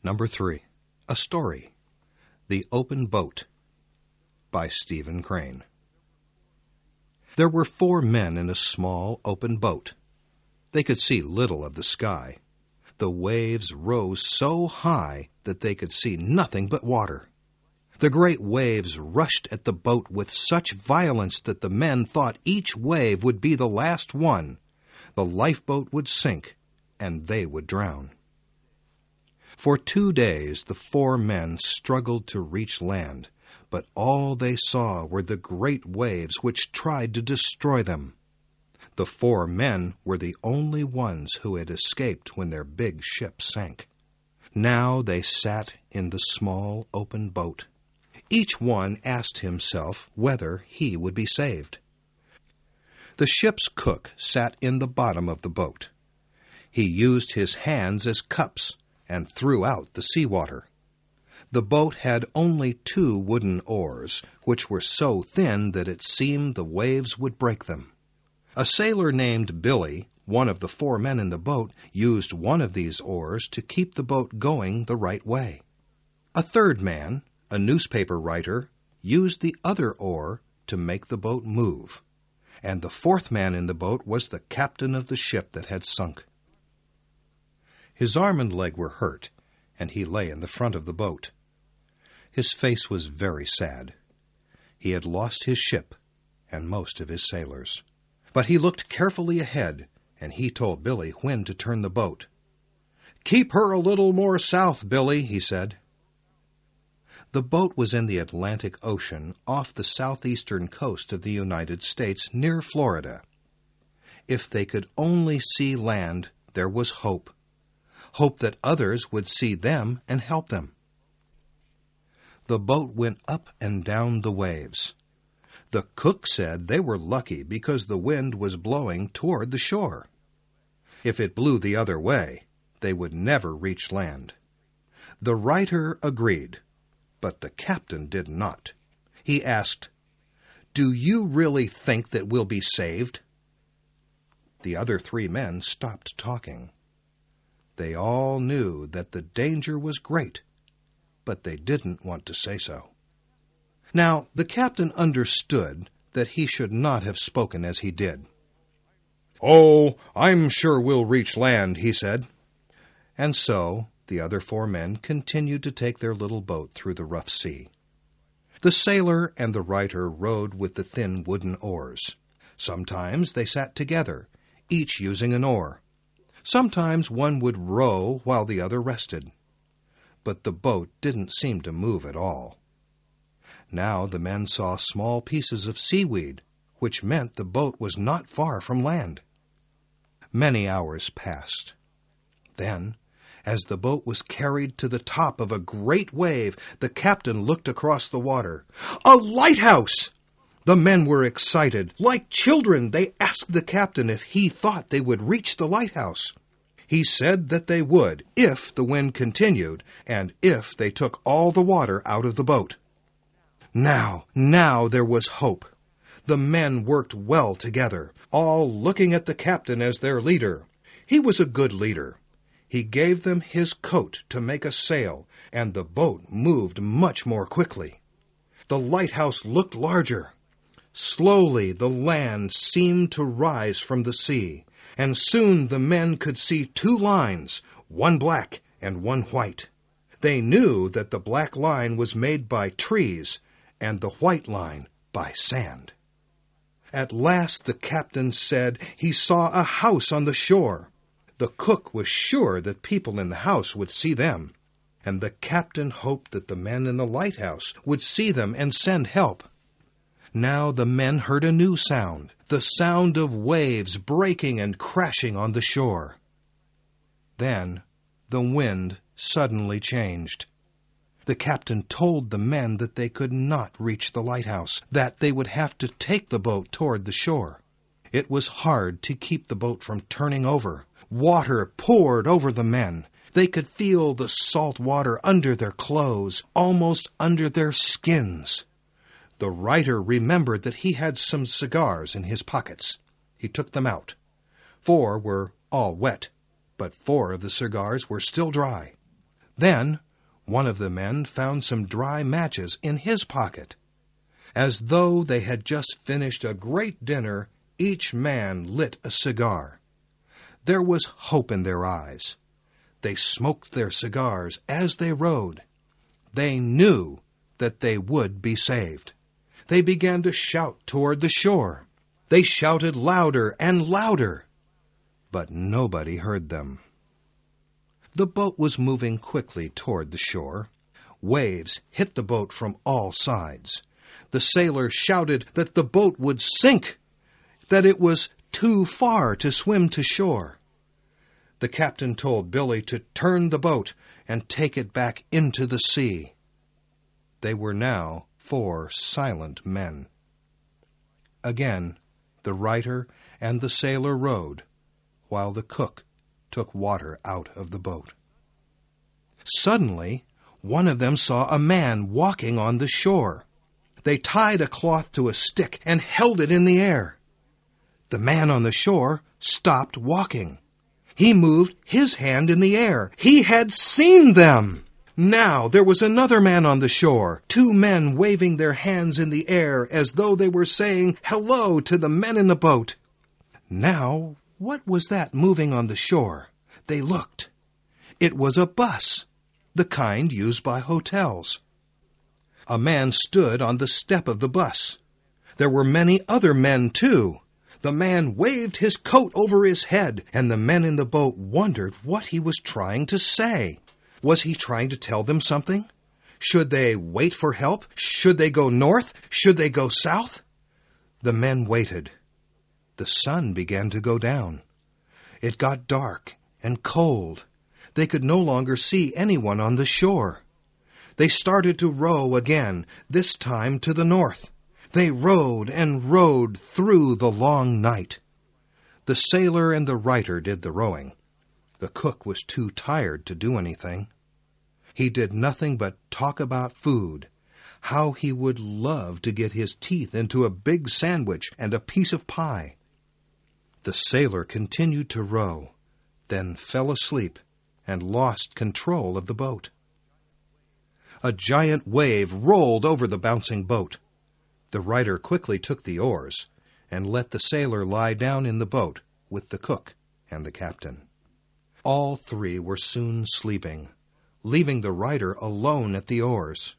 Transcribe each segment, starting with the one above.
Number 3. A Story. The Open Boat by Stephen Crane. There were 4 men in a small open boat. They could see little of the sky. The waves rose so high that they could see nothing but water. The great waves rushed at the boat with such violence that the men thought each wave would be the last one. The lifeboat would sink, and they would drown. For 2 days the 4 men struggled to reach land, but all they saw were the great waves which tried to destroy them. The 4 men were the only ones who had escaped when their big ship sank. Now they sat in the small open boat. Each one asked himself whether he would be saved. The ship's cook sat in the bottom of the boat. He used his hands as cups and threw out the seawater. The boat had only 2 wooden oars, which were so thin that it seemed the waves would break them. A sailor named Billy, one of the 4 men in the boat, used one of these oars to keep the boat going the right way. A 3rd man, a newspaper writer, used the other oar to make the boat move. And the 4th man in the boat was the captain of the ship that had sunk. His arm and leg were hurt, and he lay in the front of the boat. His face was very sad. He had lost his ship and most of his sailors. But he looked carefully ahead, and he told Billy when to turn the boat. "Keep her a little more south, Billy," he said. The boat was in the Atlantic Ocean off the southeastern coast of the United States near Florida. If they could only see land, there was hope. Hope that others would see them and help them. The boat went up and down the waves. The cook said they were lucky because the wind was blowing toward the shore. If it blew the other way, they would never reach land. The writer agreed, but the captain did not. He asked, "Do you really think that we'll be saved?" The other 3 men stopped talking. They all knew that the danger was great, but they didn't want to say so. Now, the captain understood that he should not have spoken as he did. "Oh, I'm sure we'll reach land," he said. And so the other 4 men continued to take their little boat through the rough sea. The sailor and the writer rowed with the thin wooden oars. Sometimes they sat together, each using an oar. Sometimes one would row while the other rested. But the boat didn't seem to move at all. Now the men saw small pieces of seaweed, which meant the boat was not far from land. Many hours passed. Then, as the boat was carried to the top of a great wave, the captain looked across the water. "A lighthouse!" The men were excited. Like children, they asked the captain if he thought they would reach the lighthouse. He said that they would, if the wind continued, and if they took all the water out of the boat. Now there was hope. The men worked well together, all looking at the captain as their leader. He was a good leader. He gave them his coat to make a sail, and the boat moved much more quickly. The lighthouse looked larger. Slowly the land seemed to rise from the sea, and soon the men could see 2 lines, one black and one white. They knew that the black line was made by trees, and the white line by sand. At last the captain said he saw a house on the shore. The cook was sure that people in the house would see them, and the captain hoped that the men in the lighthouse would see them and send help. Now the men heard a new sound, the sound of waves breaking and crashing on the shore. Then the wind suddenly changed. The captain told the men that they could not reach the lighthouse, that they would have to take the boat toward the shore. It was hard to keep the boat from turning over. Water poured over the men. They could feel the salt water under their clothes, almost under their skins. The writer remembered that he had some cigars in his pockets. He took them out. 4 were all wet, but 4 of the cigars were still dry. Then one of the men found some dry matches in his pocket. As though they had just finished a great dinner, each man lit a cigar. There was hope in their eyes. They smoked their cigars as they rowed. They knew that they would be saved. They began to shout toward the shore. They shouted louder and louder, but nobody heard them. The boat was moving quickly toward the shore. Waves hit the boat from all sides. The sailor shouted that the boat would sink, that it was too far to swim to shore. The captain told Billy to turn the boat and take it back into the sea. They were now 4 silent men. Again, the writer and the sailor rowed, while the cook took water out of the boat. Suddenly, one of them saw a man walking on the shore. They tied a cloth to a stick and held it in the air. The man on the shore stopped walking. He moved his hand in the air. He had seen them! Now there was another man on the shore, 2 men waving their hands in the air as though they were saying hello to the men in the boat. Now, what was that moving on the shore? They looked. It was a bus, the kind used by hotels. A man stood on the step of the bus. There were many other men, too. The man waved his coat over his head, and the men in the boat wondered what he was trying to say. Was he trying to tell them something? Should they wait for help? Should they go north? Should they go south? The men waited. The sun began to go down. It got dark and cold. They could no longer see anyone on the shore. They started to row again, this time to the north. They rowed and rowed through the long night. The sailor and the writer did the rowing. The cook was too tired to do anything. He did nothing but talk about food, how he would love to get his teeth into a big sandwich and a piece of pie. The sailor continued to row, then fell asleep and lost control of the boat. A giant wave rolled over the bouncing boat. The writer quickly took the oars and let the sailor lie down in the boat with the cook and the captain. All 3 were soon sleeping, leaving the writer alone at the oars.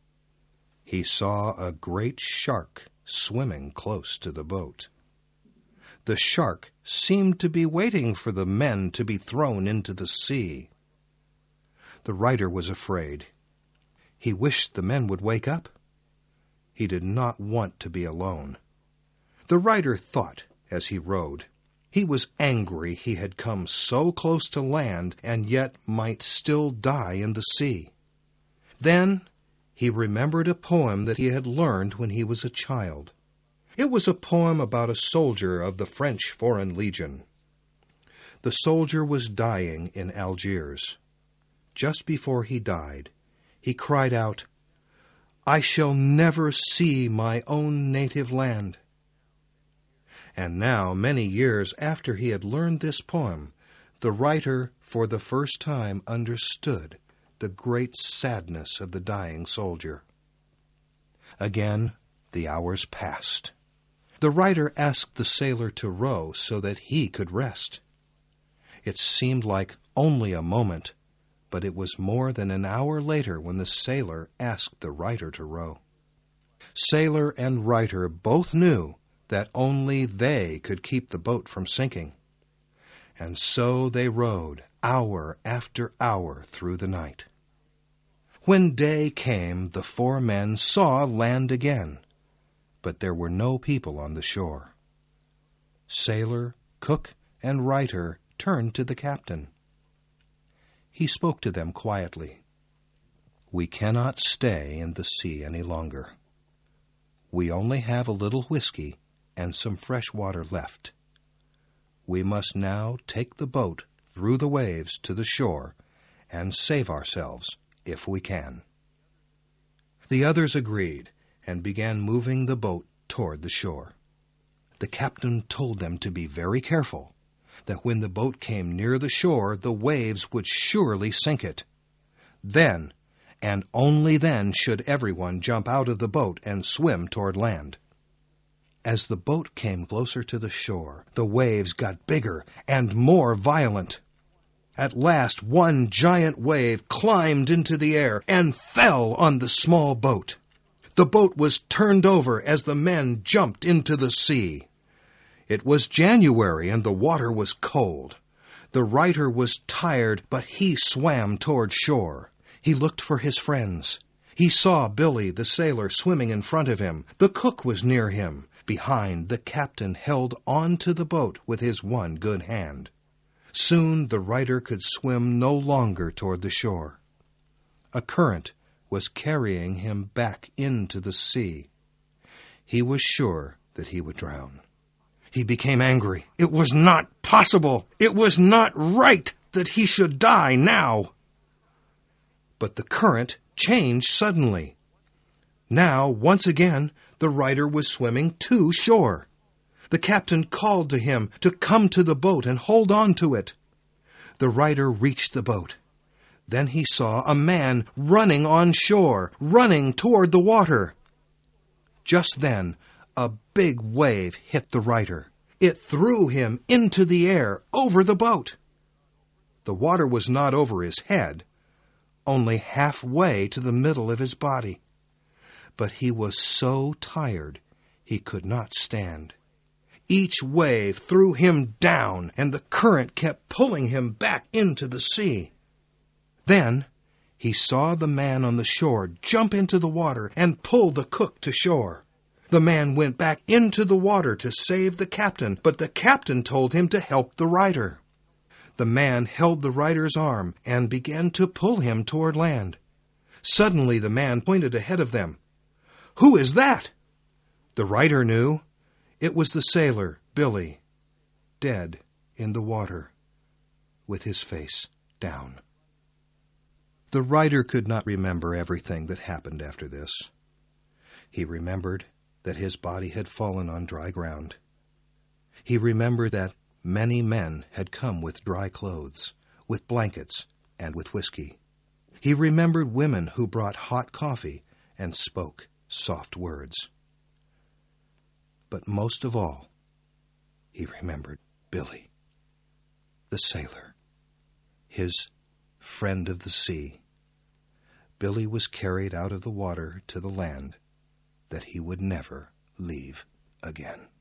He saw a great shark swimming close to the boat. The shark seemed to be waiting for the men to be thrown into the sea. The writer was afraid. He wished the men would wake up. He did not want to be alone. The writer thought as he rowed. He was angry he had come so close to land and yet might still die in the sea. Then he remembered a poem that he had learned when he was a child. It was a poem about a soldier of the French Foreign Legion. The soldier was dying in Algiers. Just before he died, he cried out, "I shall never see my own native land." And now, many years after he had learned this poem, the writer for the first time understood the great sadness of the dying soldier. Again, the hours passed. The writer asked the sailor to row so that he could rest. It seemed like only a moment, but it was more than an hour later when the sailor asked the writer to row. Sailor and writer both knew that only they could keep the boat from sinking. And so they rowed hour after hour through the night. When day came, the 4 men saw land again, but there were no people on the shore. Sailor, cook, and writer turned to the captain. He spoke to them quietly. "We cannot stay in the sea any longer. We only have a little whiskey and some fresh water left. We must now take the boat through the waves to the shore and save ourselves if we can." The others agreed and began moving the boat toward the shore. The captain told them to be very careful, that when the boat came near the shore, the waves would surely sink it. Then, and only then, should everyone jump out of the boat and swim toward land. As the boat came closer to the shore, the waves got bigger and more violent. At last, one giant wave climbed into the air and fell on the small boat. The boat was turned over as the men jumped into the sea. It was January and the water was cold. The writer was tired, but he swam toward shore. He looked for his friends. He saw Billy, the sailor, swimming in front of him. The cook was near him. Behind, the captain held on to the boat with his one good hand. Soon the writer could swim no longer toward the shore. A current was carrying him back into the sea. He was sure that he would drown. He became angry. It was not possible. It was not right that he should die now. But the current changed suddenly. Now, once again, the writer was swimming to shore. The captain called to him to come to the boat and hold on to it. The writer reached the boat. Then he saw a man running on shore, running toward the water. Just then, a big wave hit the writer. It threw him into the air over the boat. The water was not over his head, only halfway to the middle of his body. But he was so tired he could not stand. Each wave threw him down, and the current kept pulling him back into the sea. Then he saw the man on the shore jump into the water and pull the cook to shore. The man went back into the water to save the captain, but the captain told him to help the writer. The man held the writer's arm and began to pull him toward land. Suddenly the man pointed ahead of them. "Who is that?" The writer knew. It was the sailor, Billy, dead in the water, with his face down. The writer could not remember everything that happened after this. He remembered that his body had fallen on dry ground. He remembered that many men had come with dry clothes, with blankets, and with whiskey. He remembered women who brought hot coffee and spoke soft words. But most of all, he remembered Billy, the sailor, his friend of the sea. Billy was carried out of the water to the land that he would never leave again.